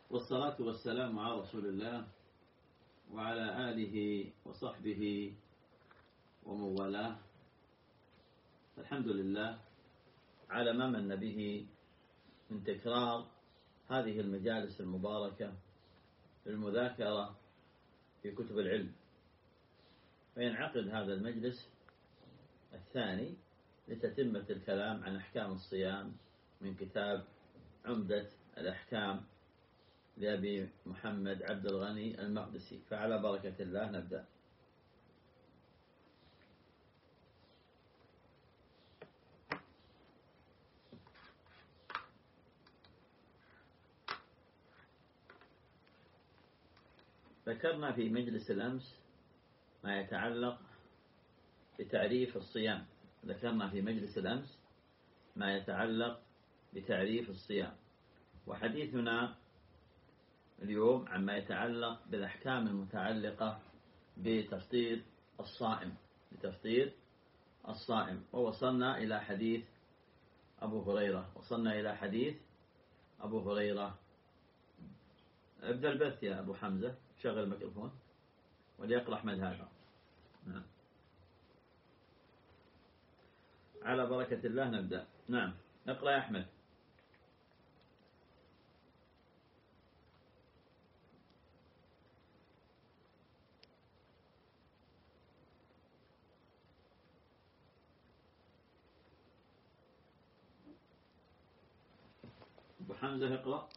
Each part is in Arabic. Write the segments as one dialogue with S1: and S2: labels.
S1: والصلاة والسلام على رسول الله وعلى آله وصحبه ومن والاه. الحمد لله على ما من به من تكرار هذه المجالس المباركة للمذاكرة في كتب العلم، فينعقد هذا المجلس الثاني لتتمة الكلام عن أحكام الصيام من كتاب عمدة الأحكام لأبي محمد عبد الغني المقدسي. فعلى بركة الله نبدأ. ذكرنا في مجلس الأمس ما يتعلق بتعريف الصيام. وحديثنا اليوم عما يتعلق بالأحكام المتعلقة بتفطير الصائم. ووصلنا إلى حديث أبو هريرة. ابدأ البث يا أبو حمزة، شغل الميكروفون وليقرأ أحمد هذا. نعم. على بركة الله نبدأ. نعم، اقرأ يا أحمد. أبو حمزة اقرأ.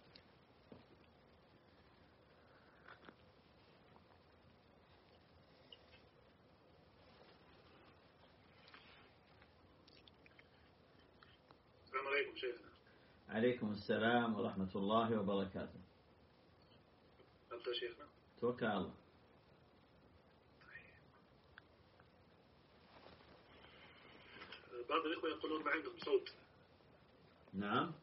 S2: السلام عليكم شيخنا.
S1: عليكم السلام ورحمة الله وبركاته.
S2: أبدأ شيخنا.
S1: توكل على الله.
S2: بعض الإخوة يقولون ما عندهم صوت.
S1: نعم.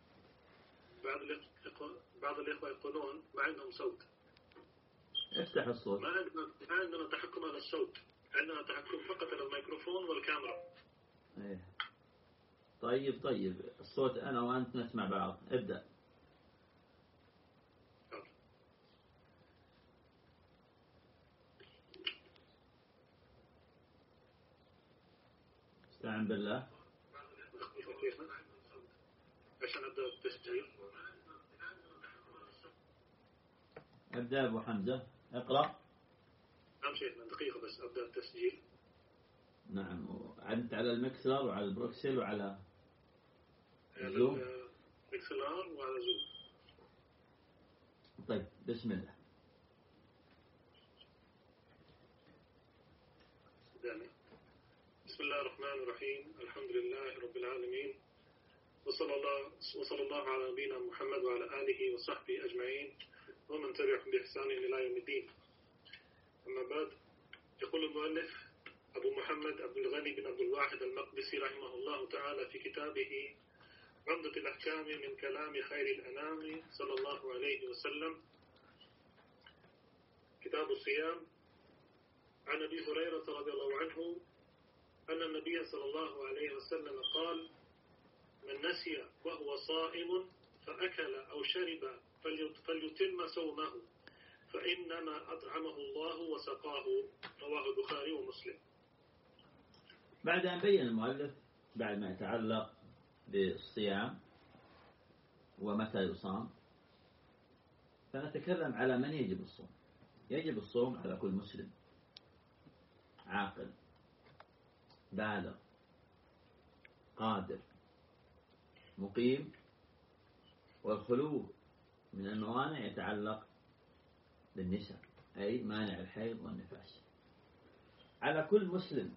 S2: بعض الإخوة يقولون ما عندهم صوت.
S1: افتح الصوت.
S2: ما عندنا تحكم على الصوت، عندنا تحكم فقط على الميكروفون والكاميرا.
S1: ايه. طيب الصوت أنا وأنت نسمع بعض. ابدأ. استعن بالله.
S2: عشان أبدأ التسجيل.
S1: ابدأ أبو حمزة، اقرأ.
S2: نعم شيخنا، دقيقة بس أبدأ التسجيل.
S1: نعم، أنت على المكسر وعلى البروكسل وعلى زوم.
S2: مكسلار وعلى زوم.
S1: طيب، بسم الله.
S2: بسم الله الرحمن الرحيم. الحمد لله رب العالمين، وصلى الله على نبينا محمد وعلى آله وصحبه أجمعين ومن تبعهم بإحسان إلى يوم الدين. أما بعد، يقول المؤلف أبو محمد عبد الغني بن عبد الواحد المقدسي رحمه الله تعالى في كتابه عمدة الأحكام من كلام خير الأنام صلى الله عليه وسلم، كتاب الصيام، عن أبي هريرة رضي الله عنه أن النبي صلى الله عليه وسلم قال: من نسي وهو صائم فأكل أو شرب فليتم صومه، فإنما أطعمه الله وسقاه. رواه البخاري ومسلم.
S1: بعد أن بين المؤلف بعد ما يتعلق بالصيام ومتى يصام، فنتكلم على من يجب الصوم. يجب الصوم على كل مسلم عاقل بالغ قادر مقيم، والخلو من الموانع يتعلق بالنساء، أي مانع الحيض والنفاس، على كل مسلم.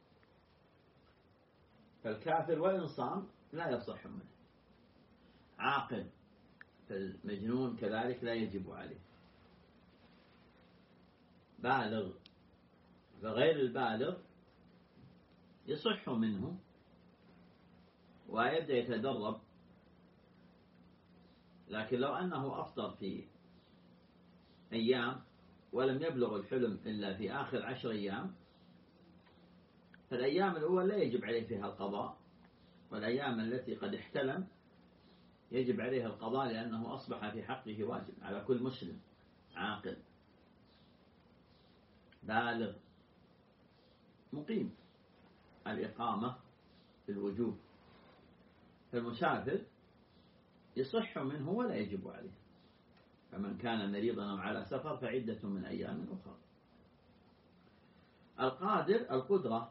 S1: فالكافر وإن صام لا يصح منه. عاقل، فالمجنون كذلك لا يجب عليه. بالغ، فغير البالغ يصح منه ويبدأ يتدرب، لكن لو أنه أفطر في أيام ولم يبلغ الحلم إلا في آخر 10 أيام، فالأيام الأولى لا يجب عليه فيها القضاء، والأيام التي قد احتلم يجب عليه القضاء لأنه أصبح في حقه واجب على كل مسلم عاقل بالغ مقيم الإقامة بالوجوب. فالمسافر يصح منه ولا يجب عليه، فمن كان مريضا أو على سفر فعدة من أيام أخرى. القادر القدرة،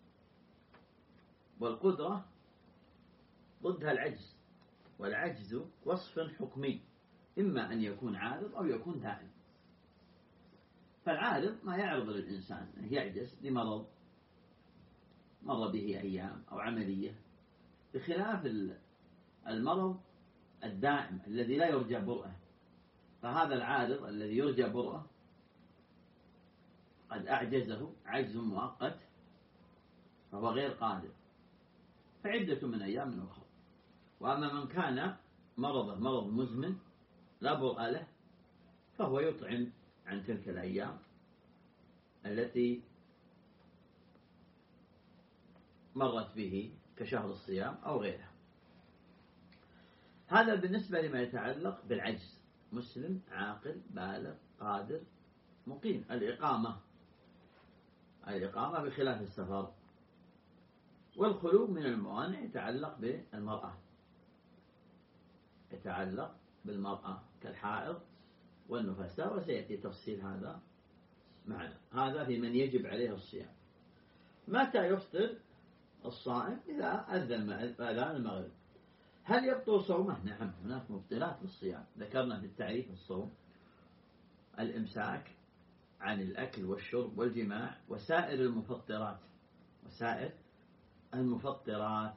S1: والقدرة ضدها العجز، والعجز وصف حكمي إما أن يكون عارض أو يكون دائم. فالعارض ما يعرض للإنسان يعجز لمرض مر به أيام أو عملية، بخلاف المرض الدائم الذي لا يرجى برؤه. فهذا العارض الذي يرجى برؤه قد أعجزه عجز مؤقت فهو غير قادر، فعدة من أيام أخرى. وأما من كان مرضه مرض مزمن لا برؤ له فهو يطعم عن تلك الأيام التي مرت به كشهر الصيام أو غيره. هذا بالنسبة لما يتعلق بالعجز، مسلم عاقل بالغ قادر مقيم. الإقامة بخلاف السفر. والخلو من الموانع يتعلق بالمرأة كالحائض والنفساء، وسيأتي تفصيل هذا معنا. هذا في من يجب عليه الصيام. متى يفطر الصائم؟ إذا أذان المغرب. هل يبطل صومه؟ نعم، هناك مبطلات للصيام ذكرنا في التعريف. الصوم الإمساك عن الأكل والشرب والجماع وسائر المفطرات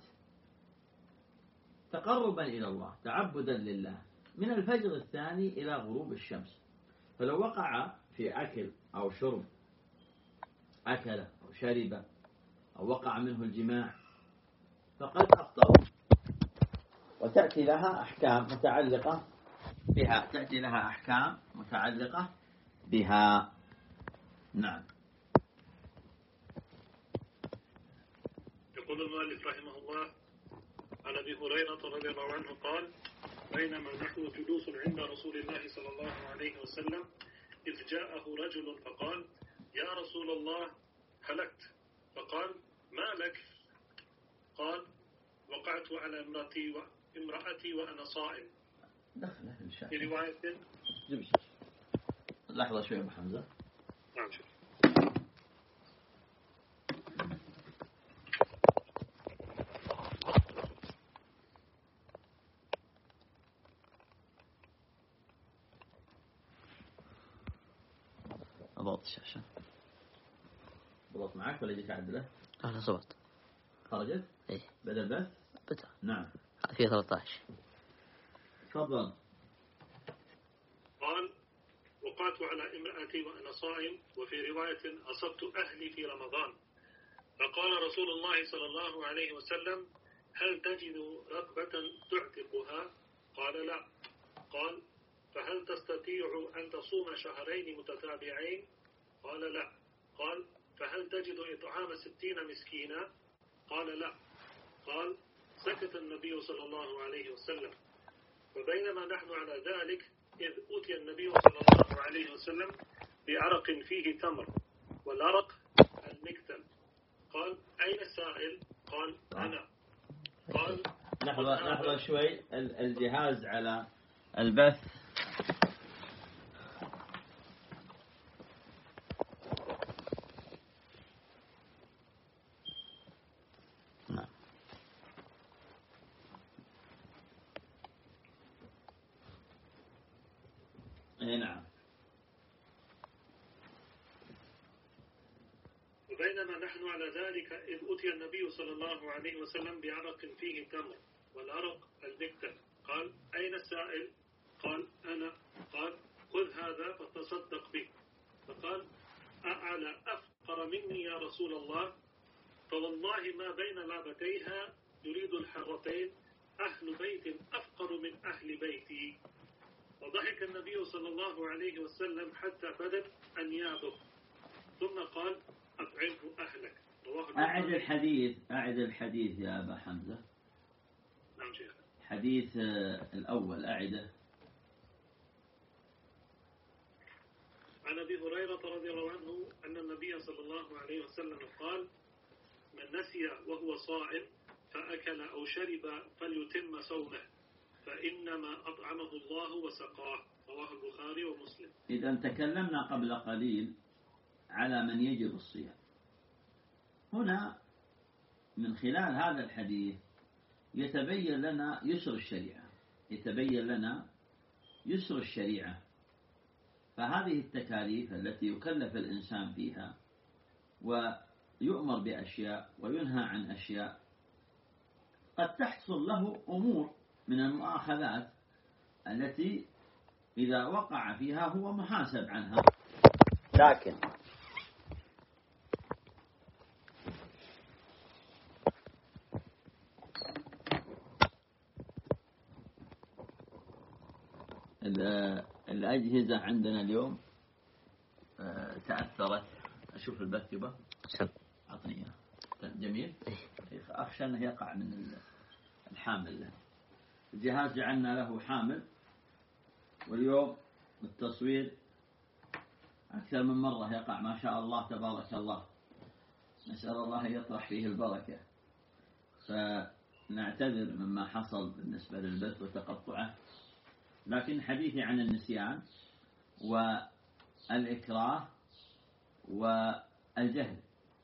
S1: تقربا إلى الله تعبدا لله من الفجر الثاني إلى غروب الشمس. فلو وقع في أكل أو شرب، أكل أو شرب أو وقع منه الجماع فقد أفطر، وتأتي لها أحكام متعلقة بها. نعم.
S2: يقول المؤلف رحمه الله: عن أبي هريرة رضي الله عنه قال: بينما نحن جلوس عند رسول الله صلى الله عليه وسلم إذ جاءه رجل فقال: يا رسول الله هلكت. فقال: ما لك؟ قال: وقعت على امرأتي وأنا صائم. في رواية
S1: لحظة شوي أبو حمزة.
S2: نعم شيخ.
S1: أضغط الشاشة. ضغط معك ولا يجيك عدله؟
S3: أنا صوت
S1: خرجت؟
S3: إيه
S1: بدأ البث؟
S3: بدأ.
S1: نعم.
S3: في 13.
S1: تفضل.
S2: قال: وقعت على امرأتي وأنا صائم. وفي رواية: أصبت أهلي في رمضان. فقال رسول الله صلى الله عليه وسلم: هل تجد رغبة تعتقها؟ قال: لا. قال: فهل تستطيع أن تصوم شهرين متتابعين؟ قال: لا. قال: فهل تجد إطعام 60 مسكينا؟ قال: لا. قال: سكت النبي صلى الله عليه وسلم. وبينما نحن على ذلك إذ أتي النبي صلى الله عليه وسلم بعرق فيه تمر، والعرق المكتل. قال: أين السائل؟ قال: أنا. قال:
S1: لحظة شوي، الجهاز على البث. نعم.
S2: وبينما نحن على ذلك إذ أتي النبي صلى الله عليه وسلم بعرق فيه تمر، والعرق المكتل. قال: أين السائل؟ قال: أنا. قال: خذ هذا فتصدق به. فقال: أعلى أفقر مني يا رسول الله؟ فوالله ما بين لابتيها يريد الحرتين أهل بيت أفقر من أهل بيتي. وضحك النبي صلى الله عليه وسلم حتى بدت أنيابه، ثم قال: أطعمه أهلك. رواه
S1: أعد الحديث يا أبا حمزة.
S2: نعم شيخ.
S1: الحديث الأول أعده.
S2: عن أبي هريرة رضي الله عنه أن النبي صلى الله عليه وسلم قال: من نسي وهو صائم فأكل أو شرب فليتم صومه فإنما أطعمه الله وسقاه. رواه البخاري ومسلم.
S1: إذا تكلمنا قبل قليل على من يجب الصيام. هنا من خلال هذا الحديث يتبين لنا يسر الشريعة. فهذه التكاليف التي يكلف الإنسان فيها ويؤمر بأشياء وينهى عن أشياء قد تحصل له أمور من المؤاخذات التي إذا وقع فيها هو محاسب عنها، لكن الأجهزة عندنا اليوم تأثرت. أشوف البث يبا أعطني جميل. أخشى أنه يقع من الحامل. الجهاز جعلنا له حامل، واليوم التصوير أكثر من مرة يقع ما شاء الله تبارك الله. نسأل الله يطرح فيه البركة. فنعتذر مما حصل بالنسبة للبث وتقطعه، لكن حديثي عن النسيان والإكراه والجهل.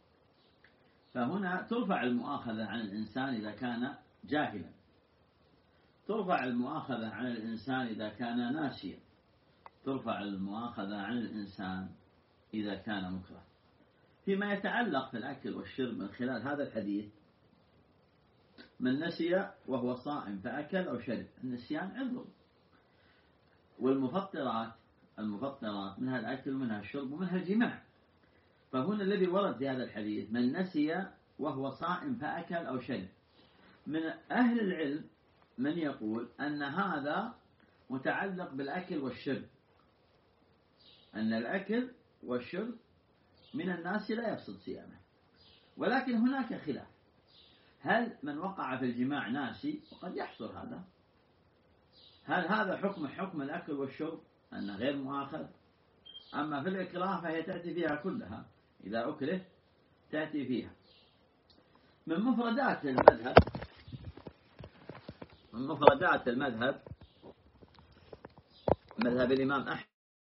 S1: فهنا ترفع المؤاخذة عن الإنسان إذا كان جاهلا، ترفع المؤاخذة عن الإنسان إذا كان ناسيا، ترفع المؤاخذة عن الإنسان إذا كان مكره. فيما يتعلق في الأكل والشرب من خلال هذا الحديث: من نسي وهو صائم فأكل أو شرب. النسيان عذر، والمفطرات منها الأكل ومنها الشرب ومنها الجماع. فهنا الذي ورد في هذا الحديث: من نسي وهو صائم فأكل أو شرب. من أهل العلم من يقول أن هذا متعلق بالأكل والشرب، أن الأكل والشرب من الناس لا يفسد صيامه. ولكن هناك خلاف: هل من وقع في الجماع ناسي؟ وقد يحصل هذا. هل هذا حكم الأكل والشرب أنه غير مؤاخذ؟ أما في الإكراه فهي تأتي فيها كلها، إذا أكره تأتي فيها. من مفردات المذهب مذهب الإمام أحمد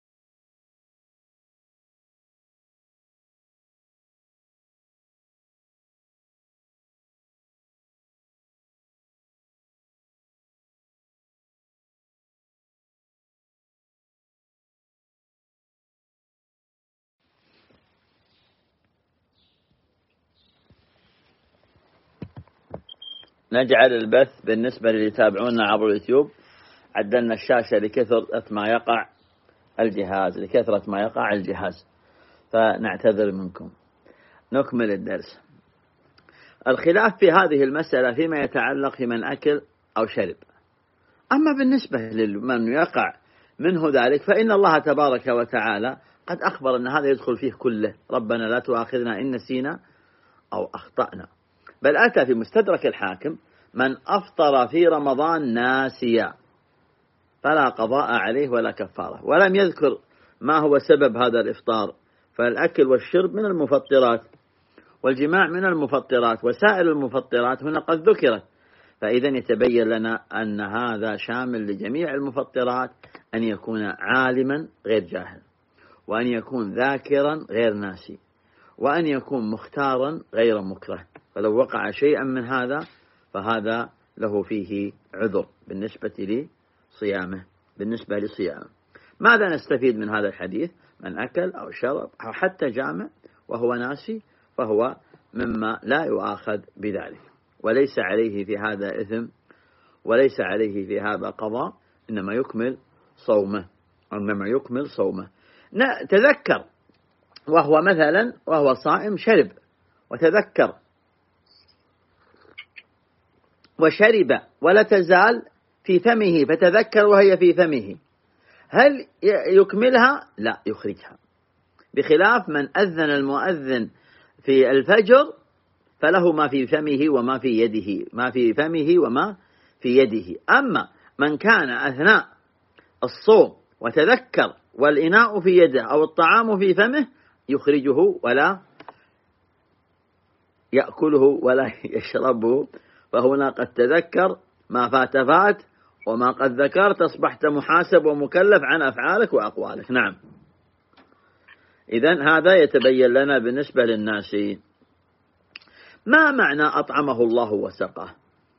S1: نجعل البث بالنسبة للي يتابعونا عبر اليوتيوب. عدلنا الشاشة لكثرة ما يقع الجهاز، فنعتذر منكم. نكمل الدرس. الخلاف في هذه المسألة فيما يتعلق في من أكل أو شرب. أما بالنسبة لمن يقع منه ذلك فإن الله تبارك وتعالى قد أخبر أن هذا يدخل فيه كله: ربنا لا تؤاخذنا إن نسينا أو أخطأنا. بل أتى في مستدرك الحاكم: من أفطر في رمضان ناسيا فلا قضاء عليه ولا كفارة. ولم يذكر ما هو سبب هذا الإفطار. فالأكل والشرب من المفطرات، والجماع من المفطرات، وسائر المفطرات هنا قد ذكرت. فإذا يتبين لنا أن هذا شامل لجميع المفطرات: أن يكون عالما غير جاهل، وأن يكون ذاكرا غير ناسي، وأن يكون مختارا غير مكره. فلو وقع شيئا من هذا فهذا له فيه عذر بالنسبة لصيامه. ماذا نستفيد من هذا الحديث؟ من أكل أو شرب أو حتى جامع وهو ناسي فهو مما لا يؤاخذ بذلك، وليس عليه في هذا إثم، وليس عليه في هذا قضاء، إنما يكمل صومه. تذكر وهو صائم شرب، وتذكر وشرب ولا تزال في فمه، فتذكر وهي في فمه، هل يكملها؟ لا، يخرجها. بخلاف من أذن المؤذن في الفجر فله ما في فمه وما في يده، ما في فمه وما في يده. أما من كان أثناء الصوم وتذكر والإناء في يده أو الطعام في فمه يخرجه ولا يأكله ولا يشربه، فهنا قد تذكر ما فات وما قد ذكرت أصبحت محاسب ومكلف عن أفعالك وأقوالك. نعم. إذن هذا يتبين لنا بالنسبة للناس. ما معنى أطعمه الله وسقاه؟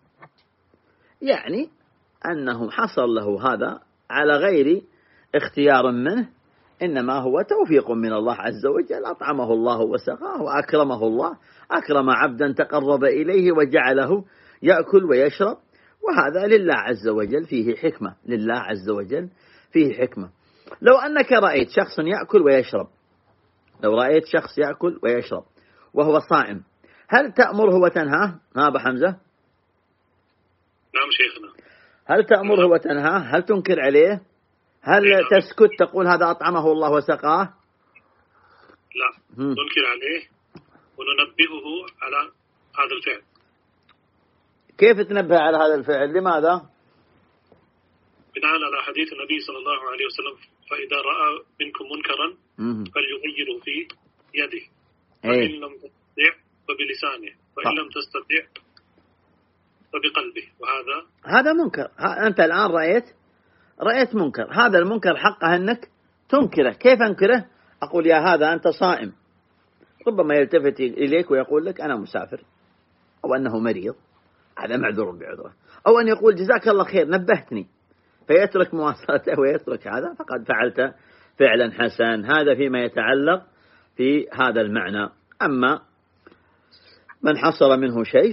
S1: يعني أنه حصل له هذا على غير اختيار منه، إنما هو توفيق من الله عز وجل. أطعمه الله وسقاه وأكرمه الله، أكرم عبدا تقرب إليه وجعله يأكل ويشرب، وهذا لله عز وجل فيه حكمة. لله عز وجل فيه حكمة. لو أنك رأيت شخص يأكل ويشرب، لو رأيت شخص يأكل ويشرب وهو صائم، هل تأمره وتنهاه؟ ما أبا حمزة؟
S2: نعم شيخنا.
S1: هل تأمره وتنهاه؟ هل تنكر عليه؟ هل تسكت تقول هذا أطعمه الله وسقاه؟
S2: لا، ننكر عليه وننبهه على هذا الفعل.
S1: كيف تنبه على هذا الفعل؟ لماذا؟
S2: بناء على حديث النبي صلى الله عليه وسلم: فإذا رأى منكم منكرا فليغيره في يده، فإن لم تستطع فبلسانه، فإن لم تستطع فبقلبه. هذا
S1: منكر. أنت الآن رأيت منكر، هذا المنكر حقه أنك تنكره. كيف أنكره؟ أقول يا هذا أنت صائم، ربما يلتفت إليك ويقول لك أنا مسافر، أو أنه مريض، هذا معذور بعذره، أو أن يقول جزاك الله خير نبهتني، فيترك مواصلته ويترك هذا، فقد فعلت فعلا حسن. هذا فيما يتعلق في هذا المعنى. أما من حصل منه شيء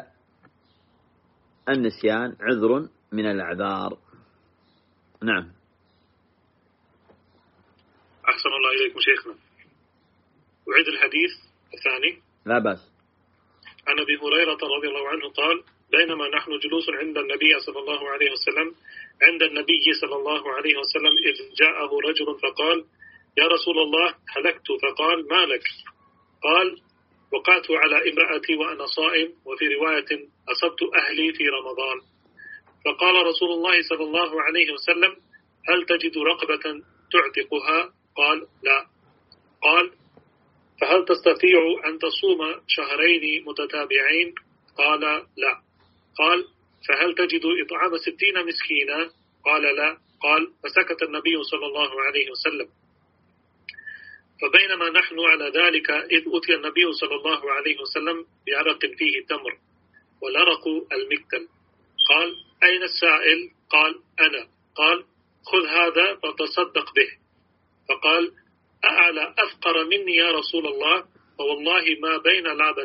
S1: فالنسيان عذر من الأعذار. نعم.
S2: أحسن الله إليكم شيخنا. أعيد الحديث الثاني.
S1: لا بأس.
S2: عن أبي هريرة رضي الله عنه قال: بينما نحن جلوس عند النبي صلى الله عليه وسلم إذ جاءه رجل فقال: يا رسول الله هلكت. فقال: ما لك؟ قال: وقعت على امرأتي وأنا صائم، وفي رواية أصبت أهلي في رمضان. فقال رسول الله صلى الله عليه وسلم: هل تجد رقبة تعتقها؟ قال: لا. قال: فهل تستطيع أن تصوم شهرين متتابعين؟ قال: لا. قال: فهل تجد إطعام 60 مسكينا؟ قال: لا. قال: فسكت النبي صلى الله عليه وسلم. فبينما نحن على ذلك إذ أتي النبي صلى الله عليه وسلم بعرق فيه تمر والعرق المكتل. قال: أين السائل؟ قال: أنا. قال: خذ هذا فتصدق به. فقال: أعلى أفقر مني يا رسول الله؟ فوالله ما بين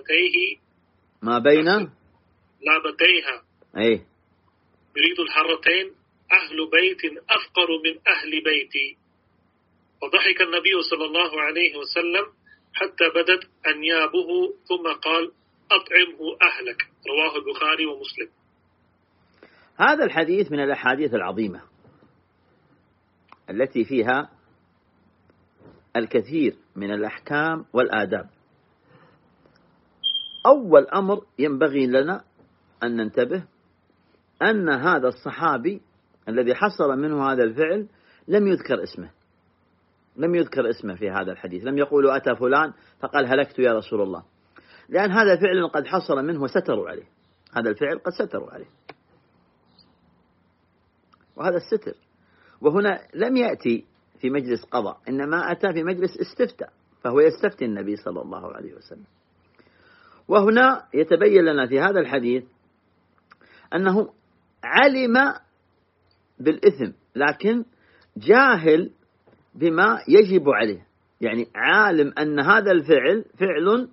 S2: لعبتيها
S1: أي
S2: يريد الحرتين أهل بيت أفقر من أهل بيتي. فضحك النبي صلى الله عليه وسلم حتى بدت أنيابه ثم قال: أطعمه أهلك. رواه البخاري ومسلم.
S1: هذا الحديث من الأحاديث العظيمة التي فيها الكثير من الأحكام والآداب. أول أمر ينبغي لنا أن ننتبه أن هذا الصحابي الذي حصل منه هذا الفعل لم يذكر اسمه في هذا الحديث. لم يقولوا أتى فلان فقال هلكت يا رسول الله، لأن هذا فعل قد حصل منه وستروا عليه. هذا الفعل قد ستروا عليه، وهذا الستر. وهنا لم يأتي في مجلس قضاء، إنما أتى في مجلس استفتاء، فهو يستفتي النبي صلى الله عليه وسلم. وهنا يتبين لنا في هذا الحديث أنه علم بالإثم لكن جاهل بما يجب عليه، يعني عالم أن هذا الفعل فعل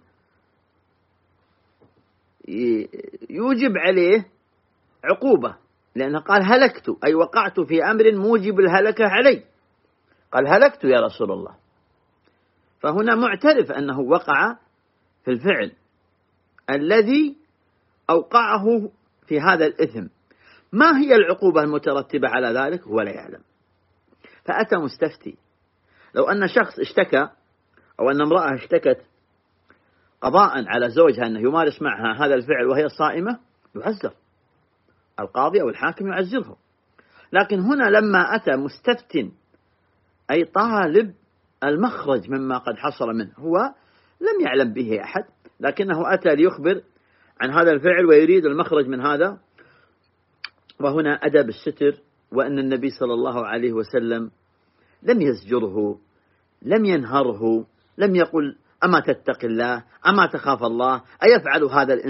S1: يوجب عليه عقوبة، لأنه قال هلكت، أي وقعت في أمر موجب الهلكة علي. قال هلكت يا رسول الله، فهنا معترف أنه وقع في الفعل الذي أوقعه في هذا الإثم. ما هي العقوبة المترتبة على ذلك؟ هو لا يعلم، فأتى مستفتي. لو أن شخص اشتكى أو أن امرأة اشتكت قضاء على زوجها أنه يمارس معها هذا الفعل وهي صائمة، يعذر القاضي أو الحاكم يعزله. لكن هنا لما أتى مستفت أي طالب المخرج مما قد حصل منه، هو لم يعلم به أحد لكنه أتى ليخبر عن هذا الفعل ويريد المخرج من هذا، وهنا أدب الستر، وأن النبي صلى الله عليه وسلم لم يزجره، لم ينهره، لم يقل أما تتق الله، أما تخاف الله، أيفعل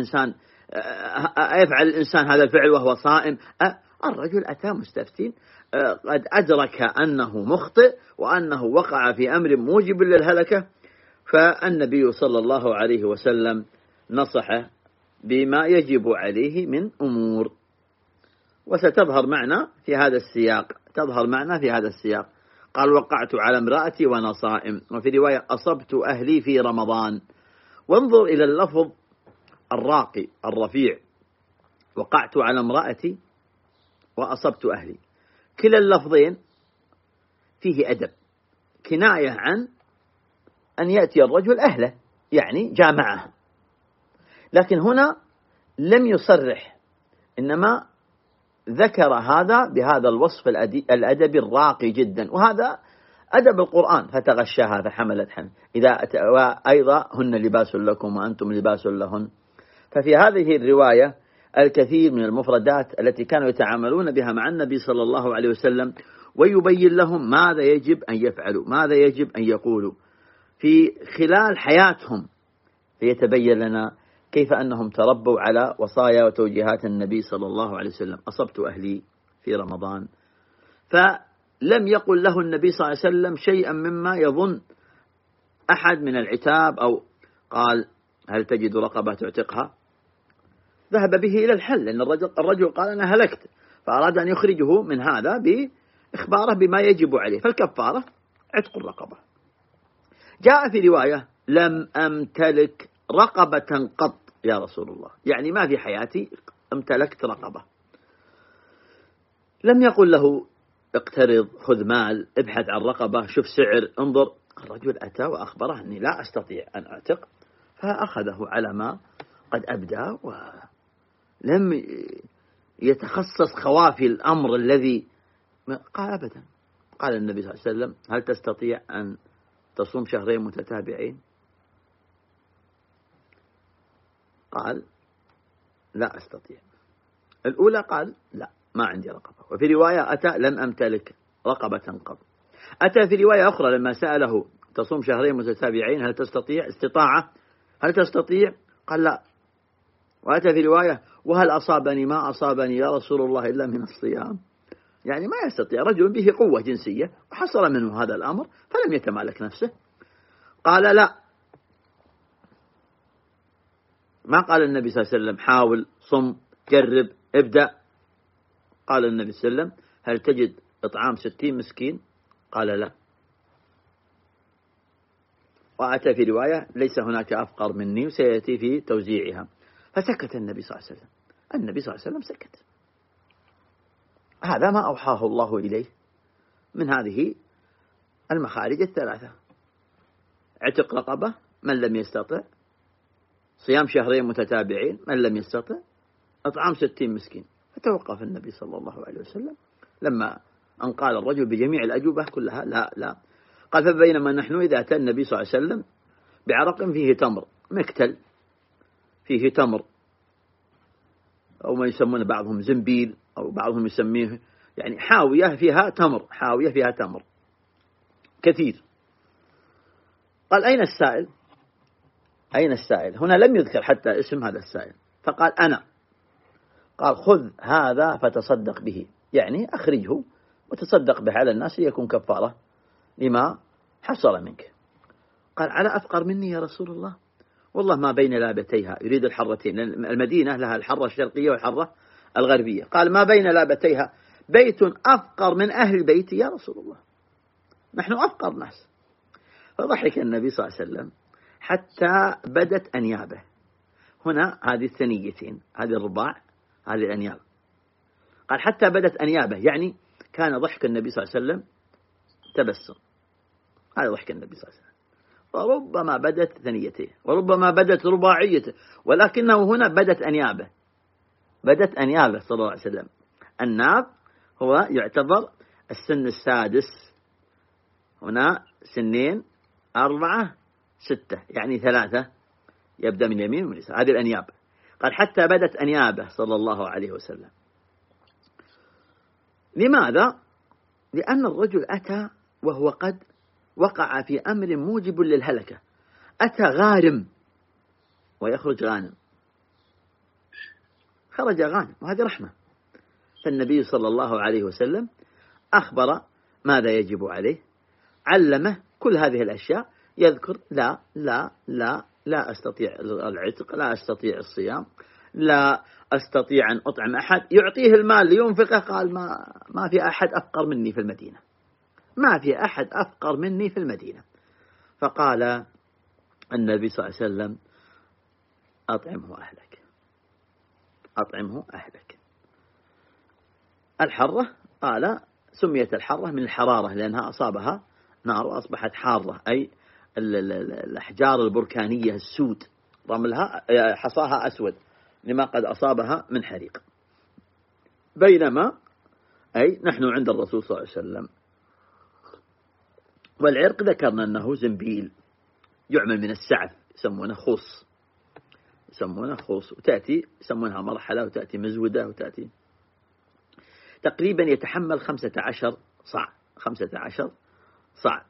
S1: الإنسان هذا الفعل وهو صائم. الرجل أتى مستفتين قد أدرك أنه مخطئ وأنه وقع في أمر موجب للهلكة، فالنبي صلى الله عليه وسلم نصحه بما يجب عليه من أمور. وستظهر معنا في هذا السياق، قال وقعت على امرأتي وأنا صائم، وفي رواية أصبت أهلي في رمضان. وانظر إلى اللفظ الراقي الرفيع، وقعت على امرأتي وأصبت أهلي، كلا اللفظين فيه أدب، كناية عن أن يأتي الرجل أهله، يعني جامعه. لكن هنا لم يصرح، إنما ذكر هذا بهذا الوصف الأدبي الراقي جدا، وهذا أدب القرآن، فتغشاها فحملت حمل، وأيضا هن لباس لكم وأنتم لباس لهن. ففي هذه الرواية الكثير من المفردات التي كانوا يتعاملون بها مع النبي صلى الله عليه وسلم، ويبين لهم ماذا يجب أن يفعلوا، ماذا يجب أن يقولوا في خلال حياتهم، فيتبين لنا كيف أنهم تربوا على وصايا وتوجيهات النبي صلى الله عليه وسلم. أصبت أهلي في رمضان، فلم يقل له النبي صلى الله عليه وسلم شيئا مما يظن أحد من العتاب، أو قال هل تجد رقبة تعتقها؟ ذهب به إلى الحل، لأن الرجل قال أنا هلكت، فأراد أن يخرجه من هذا بإخباره بما يجب عليه، فالكفارة عتق الرقبة. جاء في رواية لم أمتلك رقبة قط يا رسول الله، يعني ما في حياتي امتلكت رقبة. لم يقل له اقترض، خذ مال، ابحث عن رقبة، شوف سعر، انظر. الرجل أتى وأخبره أني لا أستطيع أن أعتق، فأخذه على ما قد أبدى، ولم يتخصص خوافي الأمر الذي قال أبدا. قال النبي صلى الله عليه وسلم هل تستطيع أن تصوم شهرين متتابعين؟ قال لا أستطيع. الأولى قال لا، ما عندي رقبة. وفي رواية أتى لم أمتلك رقبة قط. أتى في رواية أخرى لما سأله تصوم شهرين متتابعين هل تستطيع؟ استطاعة، هل تستطيع؟ قال لا. وأتى في رواية وهل أصابني ما أصابني يا رسول الله إلا من الصيام، يعني ما يستطيع، رجل به قوة جنسية وحصل منه هذا الأمر فلم يتمالك نفسه. قال لا، ما قال النبي صلى الله عليه وسلم حاول، صم، جرب، ابدأ. قال النبي صلى الله عليه وسلم هل تجد إطعام 60 مسكين؟ قال لا. وأتى في رواية ليس هناك أفقر مني وسيأتي في توزيعها. فسكت النبي صلى الله عليه وسلم. النبي صلى الله عليه وسلم سكت. هذا ما أوحاه الله إليه من هذه المخارج الثلاثة: عتق رقبة من لم يستطع، صيام شهرين متتابعين من لم يستطع، إطعام 60 مسكين. فتوقف النبي صلى الله عليه وسلم لما أن قال الرجل بجميع الأجوبة كلها لا. قال فبينما نحن إذا أتى النبي صلى الله عليه وسلم بعرق فيه تمر، مكتل فيه تمر، أو ما يسمونه بعضهم زنبيل، أو بعضهم يسميه يعني حاوية فيها تمر كثير. قال أين السائل؟ هنا لم يذكر حتى اسم هذا السائل، فقال أنا. قال خذ هذا فتصدق به، يعني أخرجه وتصدق به على الناس ليكون كفارة لما حصل منك. قال على أفقر مني يا رسول الله؟ والله ما بين لابتيها، يريد الحرتين، المدينة لها الحرة الشرقية والحرة الغربية. قال ما بين لابتيها بيت أفقر من أهل بيتي يا رسول الله، نحن أفقر ناس. فضحك النبي صلى الله عليه وسلم حتى بدت أنيابه. هنا هذه الثنيتين، هذه الرباع، هذه الأنياب. قال حتى بدت أنيابه، يعني كان ضحك النبي صلى الله عليه وسلم تبسم. هذا ضحك النبي صلى الله عليه وسلم. وربما بدت ثنيته وربما بدت رباعيته، ولكنه هنا بدت أنيابه، بدت أنيابه صلى الله عليه وسلم. الناب هو يعتبر السن السادس، هنا 2 4 6 يعني 3 يبدأ من اليمين ومن اليسار، هذه الأنياب. قال حتى بدت أنيابه صلى الله عليه وسلم. لماذا؟ لأن الرجل أتى وهو قد وقع في أمر موجب للهلكة، أتى غارم ويخرج غانم، خرج غانم وهذه رحمة. فالنبي صلى الله عليه وسلم أخبر ماذا يجب عليه، علمه كل هذه الأشياء، يذكر لا لا لا لا أستطيع العتق، لا أستطيع الصيام، لا أستطيع أن أطعم أحد، يعطيه المال لينفقه. قال ما في أحد أفقر مني في المدينة، ما في أحد أفقر مني في المدينة. فقال النبي صلى الله عليه وسلم أطعمه أهلك، أطعمه أهلك. الحرة قال سميت الحرة من الحرارة لأنها أصابها نار وأصبحت حارة، أي الأحجار البركانية السود، رملها حصاها أسود لما قد أصابها من حريق. بينما أي نحن عند الرسول صلى الله عليه وسلم. والعرق ذكرنا أنه زنبيل يعمل من السعف، يسمونه خوص، يسمونه خوص، وتأتي يسمونها مرحلة، وتأتي مزودة، وتأتي تقريبا يتحمل 15 صاع، 15 صاع.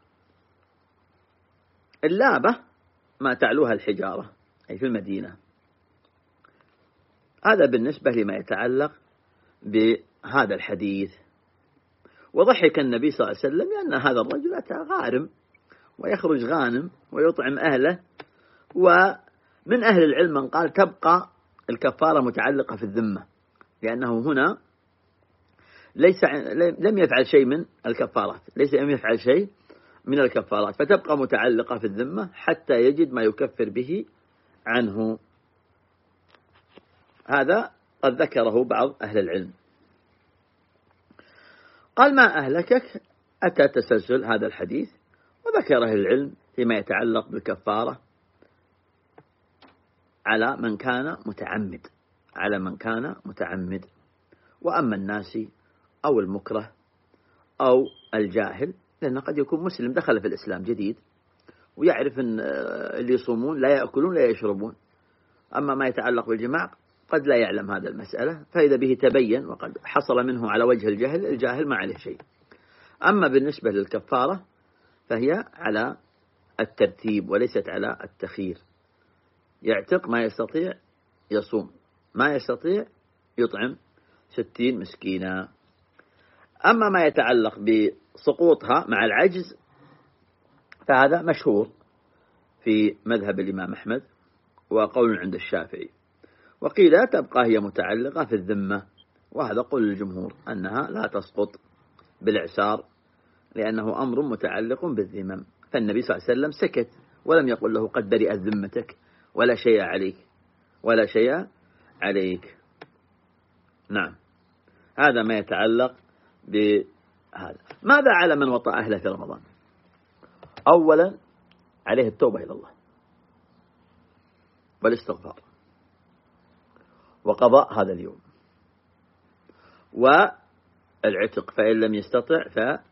S1: اللابة ما تعلوها الحجارة أي في المدينة. هذا بالنسبة لما يتعلق بهذا الحديث. وضحك النبي صلى الله عليه وسلم لأن هذا الرجل أتى غارم ويخرج غانم ويطعم أهله. ومن أهل العلم من قال تبقى الكفارة متعلقة في الذمة، لأنه هنا لم يفعل شيء من الكفارات، لم يفعل شيء من الكفارات، فتبقى متعلقة في الذمة حتى يجد ما يكفر به عنه. هذا قد ذكره بعض أهل العلم. قال ما أهلكك، أتى تسلسل هذا الحديث، وذكر أهل العلم فيما يتعلق بالكفارة على من كان متعمد، على من كان متعمد. وأما الناسي أو المكره أو الجاهل، لأنه قد يكون مسلم دخل في الإسلام جديد ويعرف أن اللي يصومون لا يأكلون لا يشربون. أما ما يتعلق بالجماع قد لا يعلم هذا المسألة، فإذا به تبين وقد حصل منه على وجه الجهل، الجاهل ما عليه شيء. أما بالنسبة للكفارة فهي على الترتيب وليست على التخيير. يعتق ما يستطيع، يصوم ما يستطيع، يطعم 60 مسكينا. أما ما يتعلق بسقوطها مع العجز فهذا مشهور في مذهب الإمام أحمد وقول عند الشافعي، وقيل تبقى هي متعلقة في الذمة، وهذا قول الجمهور أنها لا تسقط بالإعسار لأنه أمر متعلق بالذمم. فالنبي صلى الله عليه وسلم سكت ولم يقل له قد برئت ذمتك ولا شيء عليك، ولا شيء عليك. نعم، هذا ما يتعلق بهذا. ماذا على من وطأ أهله في رمضان؟ أولا عليه التوبة إلى الله والاستغفار وقضاء هذا اليوم، والعتق فإن لم يستطع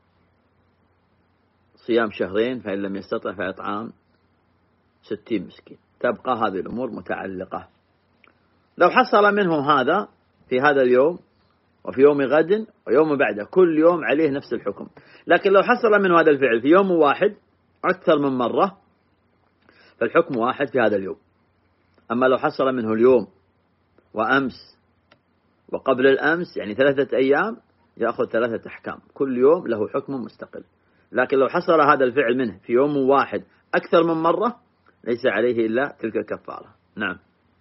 S1: فصيام شهرين، فإن لم يستطع فإطعام 60 مسكين. تبقى هذه الأمور متعلقة. لو حصل منه هذا في هذا اليوم وفي يوم غد ويوم بعده، كل يوم عليه نفس الحكم. لكن لو حصل منه هذا الفعل في يوم واحد أكثر من مرة فالحكم واحد في هذا اليوم. أما لو حصل منه اليوم وأمس وقبل الأمس يعني 3 أيام يأخذ 3 أحكام، كل يوم له حكم مستقل. لكن لو حصل هذا الفعل منه في يوم واحد أكثر من مرة ليس عليه إلا تلك الكفارة. نعم.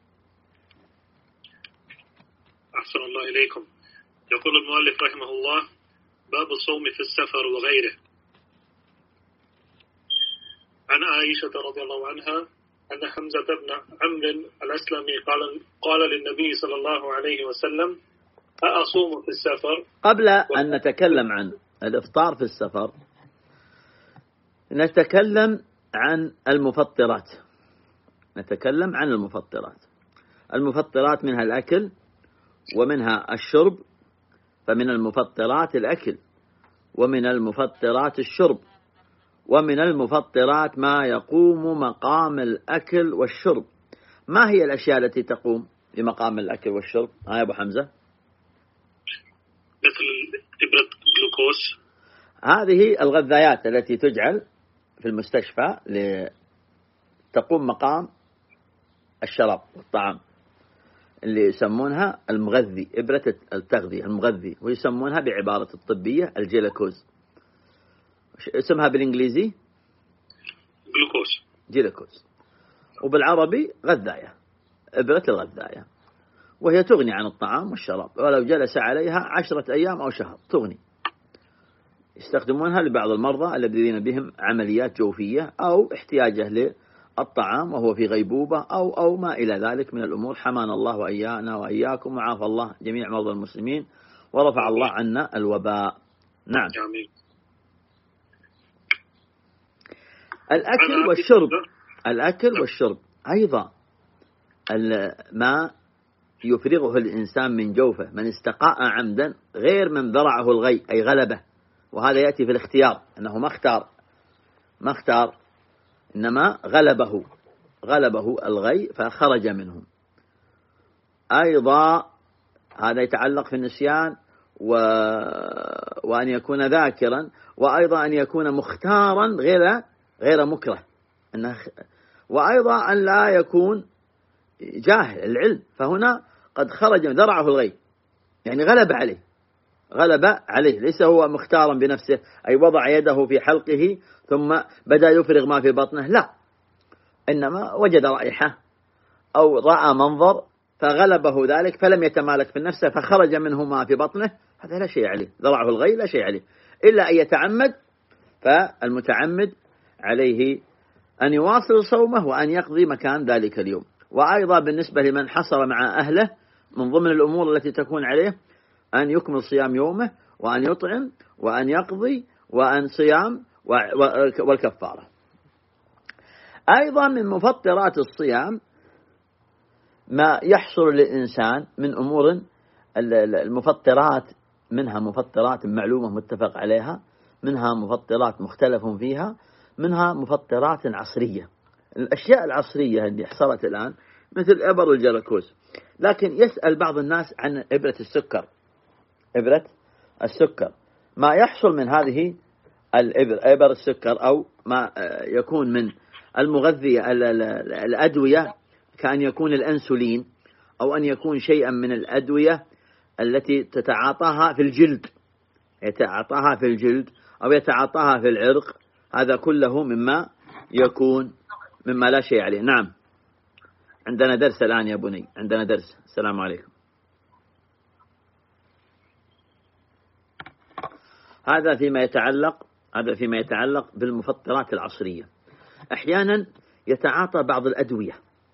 S2: أحسن الله إليكم. يقول المؤلف رحمه الله: باب الصوم في السفر وغيره. عن عائشة رضي الله عنها أن حمزة بن عمرو الأسلمي قال للنبي صلى الله عليه وسلم: أأصوم في السفر؟
S1: قبل أن نتكلم عن الإفطار في السفر نتكلم عن المفطرات. نتكلم عن المفطرات. المفطرات منها الأكل ومنها الشرب، فمن المفطرات الأكل، ومن المفطرات الشرب، ومن المفطرات ما يقوم مقام الأكل والشرب. ما هي الأشياء التي تقوم بمقام الأكل والشرب؟ يا أبو حمزة.
S2: مثل إبرة جلوكوز.
S1: هذه الغذايات التي تجعل في المستشفى تقوم مقام الشراب والطعام، اللي يسمونها المغذي، إبرة التغذية المغذي، ويسمونها بعبارة الطبية الجلوكوز. اسمها بالإنجليزي جلوكوز، وبالعربي غذاية، إبرة الغذاية، وهي تغني عن الطعام والشراب، ولو جلس عليها 10 أيام أو شهر تغني. يستخدمونها لبعض المرضى الذين بهم عمليات جوفية أو احتياجه للطعام وهو في غيبوبة أو ما إلى ذلك من الأمور. حمانا الله وإيانا وإياكم، وعافى الله جميع مرضى المسلمين، ورفع الله عنا الوباء. نعم. الأكل والشرب أيضا ما يفرغه الإنسان من جوفه، من استقاء عمدا غير من ذرعه الغي أي غلبه، وهذا يأتي في الاختيار، أنه ما اختار إنما غلبه الغي فخرج منه. أيضا هذا يتعلق في النسيان وأن يكون ذاكرا، وأيضا أن يكون مختارا غير مكره، وأيضا أن لا يكون جاهل العلم، فهنا قد خرج ذرعه الغي، يعني غلب عليه، ليس هو مختارا بنفسه أي وضع يده في حلقه ثم بدأ يفرغ ما في بطنه، لا، إنما وجد رائحة أو رأى منظر فغلبه ذلك فلم يتمالك في النفس فخرج منه ما في بطنه، هذا لا شيء عليه، ذرعه الغي لا شيء عليه، إلا أن يتعمد، فالمتعمد عليه أن يواصل صومه وأن يقضي مكان ذلك اليوم. وأيضا بالنسبة لمن حصل مع أهله من ضمن الأمور التي تكون عليه أن يكمل صيام يومه، وأن يطعم، وأن يقضي، وأن صيام والكفارة. أيضا من مفطرات الصيام ما يحصل للإنسان من أمور المفطرات، منها مفطرات معلومة متفق عليها، منها مفطرات مختلف فيها، منها مفطرات عصرية. الأشياء العصرية اللي حصلت الآن مثل إبر الجلوكوز، لكن يسأل بعض الناس عن إبرة السكر، ما يحصل من هذه إبر السكر أو ما يكون من المغذية الأدوية، كأن يكون الأنسولين أو أن يكون شيئا من الأدوية التي تتعاطاها في الجلد، أو يتعاطاها في العرق، هذا كله مما يكون مما لا شيء عليه. نعم. عندنا درس الآن يا بني، عندنا درس. السلام عليكم. هذا فيما يتعلق بالمفطرات العصرية. أحيانا يتعاطى بعض الأدوية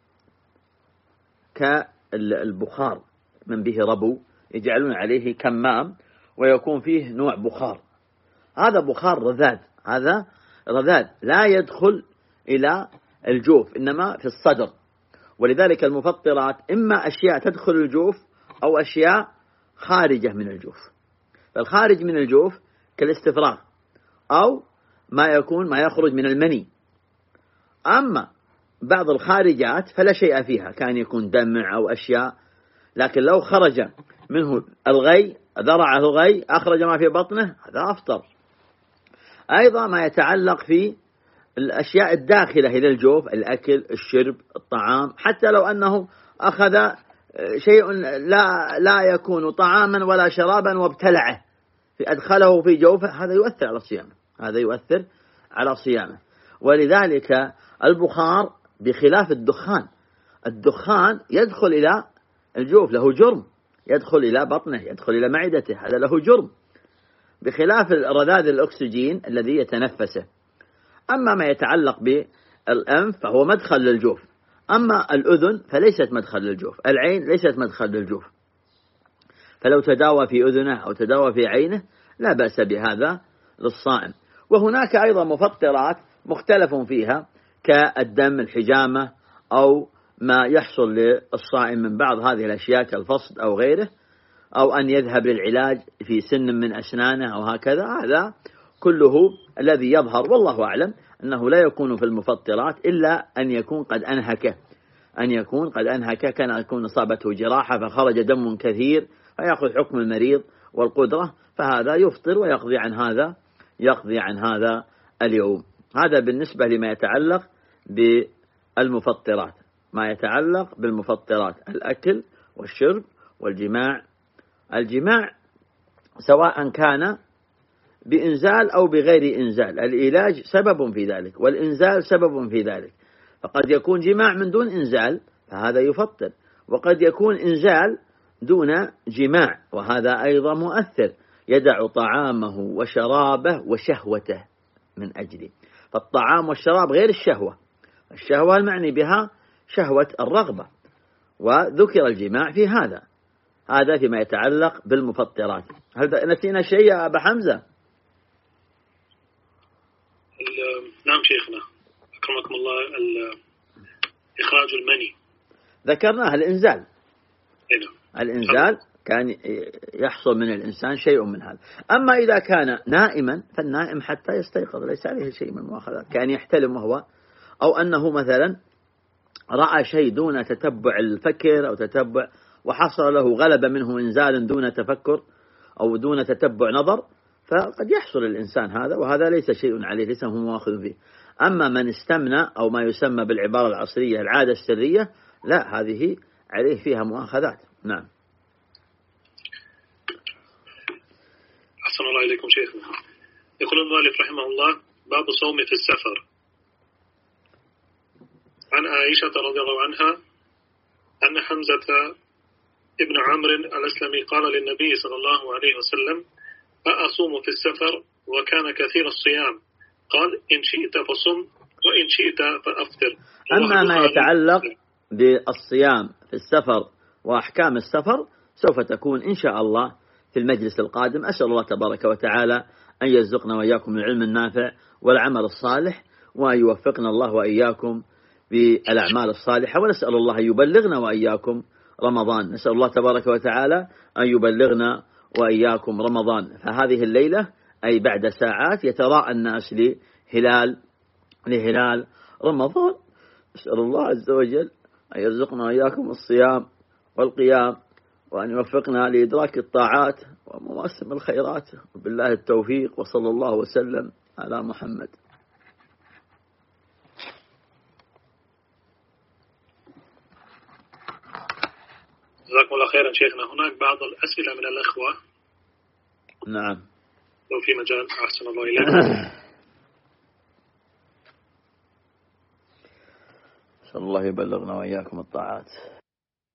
S1: كالبخار، من به ربو يجعلون عليه كمام ويكون فيه نوع بخار، هذا بخار رذاذ لا يدخل إلى الجوف إنما في الصدر، ولذلك المفطرات إما أشياء تدخل الجوف أو أشياء خارجة من الجوف. فالخارج من الجوف كالاستفراغ أو ما يخرج من المني. أما بعض الخارجات فلا شيء فيها، كان يكون دمع أو أشياء، لكن لو خرج منه الغي، ذرعه الغي، أخرج ما في بطنه، هذا أفطر. أيضا ما يتعلق في الأشياء الداخلة إلى الجوف، الأكل، الشرب، الطعام، حتى لو أنه أخذ شيء لا يكون طعاما ولا شرابا وابتلعه أدخله في جوفه، هذا يؤثر على صيامه. ولذلك البخار بخلاف الدخان يدخل إلى الجوف، له جرم، يدخل إلى بطنه، يدخل إلى معدته، هذا له جرم، بخلاف الرذاذ الأكسجين الذي يتنفسه. أما ما يتعلق بالأنف فهو مدخل للجوف، أما الأذن فليست مدخل للجوف، العين ليست مدخل للجوف، فلو تداوى في أذنه أو تداوى في عينه لا بأس بهذا للصائم. وهناك أيضا مفطرات مختلف فيها كالدم، الحجامة، أو ما يحصل للصائم من بعض هذه الأشياء كالفصد أو غيره، أو أن يذهب للعلاج في سن من أسنانه أو هكذا، هذا كله الذي يظهر والله أعلم أنه لا يكون في المفطرات إلا أن يكون قد أنهك، كان يكون أصابته جراحة فخرج دم كثير فيأخذ حكم المريض والقدرة، فهذا يفطر ويقضي عن هذا اليوم. هذا بالنسبة لما يتعلق بالمفطرات، ما يتعلق بالمفطرات: الأكل والشرب والجماع. الجماع سواء كان بإنزال أو بغير إنزال، العلاج سبب في ذلك والإنزال سبب في ذلك، فقد يكون جماع من دون إنزال فهذا يفطر، وقد يكون إنزال دون جماع وهذا أيضا مؤثر، يدع طعامه وشرابه وشهوته من أجله. فالطعام والشراب غير الشهوة المعني بها شهوة الرغبة، وذكر الجماع في هذا فيما يتعلق بالمفطرات. هل نسينا شيء يا أبا حمزة؟
S2: نعم شيخنا أكرمكم الله، إخراج المني
S1: ذكرناه، الإنزال كان يحصل من الإنسان شيء من هذا. أما إذا كان نائما فالنائم حتى يستيقظ ليس عليه شيء من المؤاخذات، كان يحتلم وهو، أو أنه مثلا رأى شيء دون تتبع الفكر أو تتبع وحصل له غلب منه إنزال دون تفكر أو دون تتبع نظر، فقد يحصل الإنسان هذا، وهذا ليس شيء عليه، ليس هو مؤاخذ به. أما من استمنى أو ما يسمى بالعبارة العصرية العادة السرية، لا، هذه عليه فيها مؤاخذات. نعم.
S2: أحسن الله إليكم شيخنا. يقول المؤلف رحمه الله: باب صوم في السفر. عن عائشة رضي الله عنها أن حمزة ابن عمرو الأسلمي قال للنبي صلى الله عليه وسلم: أصوم في السفر وكان كثير الصيام؟ قال: إن شئت فصم وإن شئت فأفطر.
S1: أما ما يتعلق بالصيام في السفر وأحكام السفر سوف تكون إن شاء الله في المجلس القادم. أسأل الله تبارك وتعالى أن يرزقنا وإياكم العلم النافع والعمل الصالح، وأن يوفقنا الله وإياكم بالأعمال الصالحة، ونسأل الله أن يبلغنا وإياكم رمضان. نسأل الله تبارك وتعالى أن يبلغنا وإياكم رمضان. فهذه الليلة أي بعد ساعات يتراءى الناس لهلال رمضان. نسأل الله عز وجل أن يرزقنا وإياكم الصيام والقيام، وأن يوفقنا لإدراك الطاعات ومواسم الخيرات، وبالله التوفيق، وصلى الله وسلم على محمد.
S2: جزاكم الله خيرا شيخنا. هناك بعض الأسئلة من الأخوة.
S1: نعم.
S2: لو في مجال. أحسن الله إليكم.
S1: نسأل الله يبلغنا وإياكم الطاعات.